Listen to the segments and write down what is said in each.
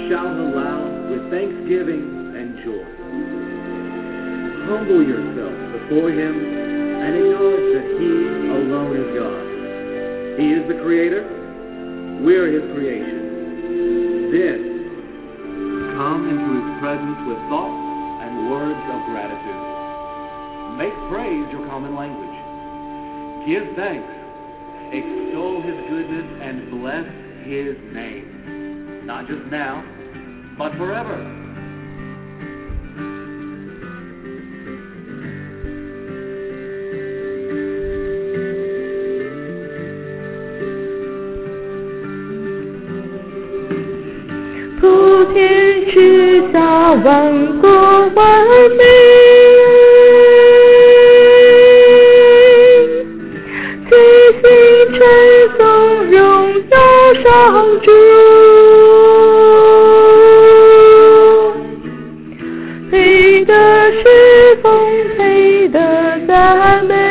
shout aloud with thanksgiving and joy. Humble yourself before him and acknowledge that he alone is God. He is the creator. We're his creation. Then, come into his presence with thoughts and words of gratitude. Make praise your common language. Give thanks. Extol his goodness and bless his name. Not just now, but forever. 普天之下，万国万民，齐心称颂荣耀上主。配的侍奉，配的赞美，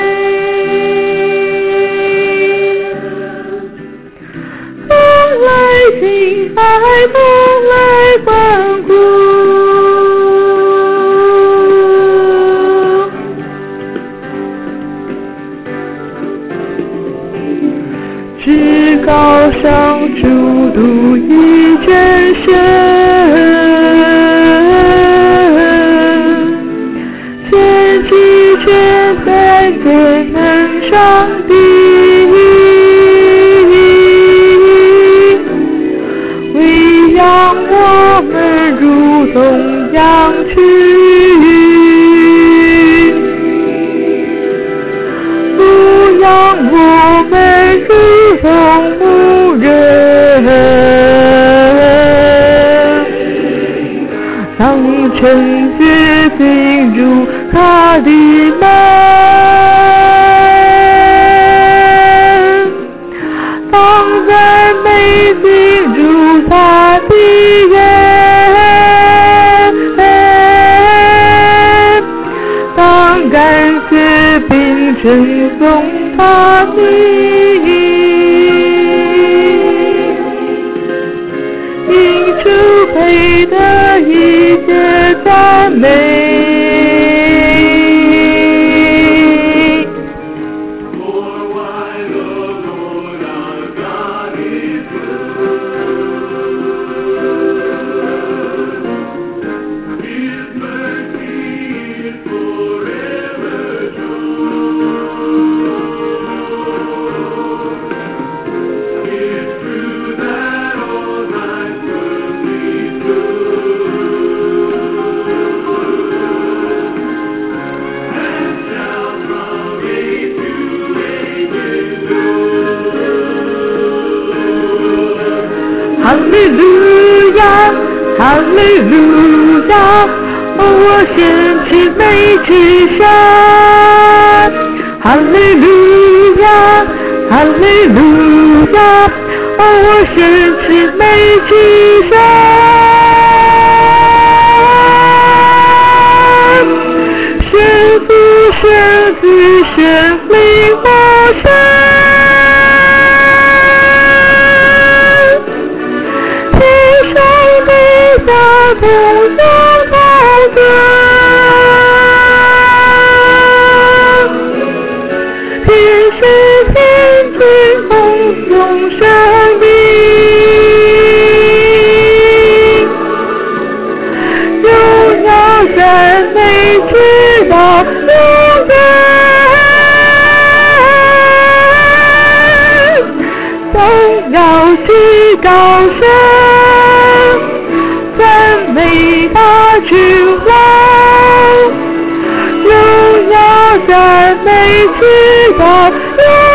蓬莱敬拜，蓬莱欢呼。至高上主独一真神，全知全在全能上帝，喂养我们如同羊群，牧养我们如同牧人，当圣洁进入他的门，当赞美进入他的园，当感谢并称颂他的因主配的一切赞美。哈利路亚，哈利路亚，我先去美之山。哈利路亚，哈利路亚，我先去美之山。神父，神子，神灵，我神。同样同根，天使天君奉送生命，荣耀赞美直到永远，总要去高升。赞美他君王，荣耀赞美直到永远。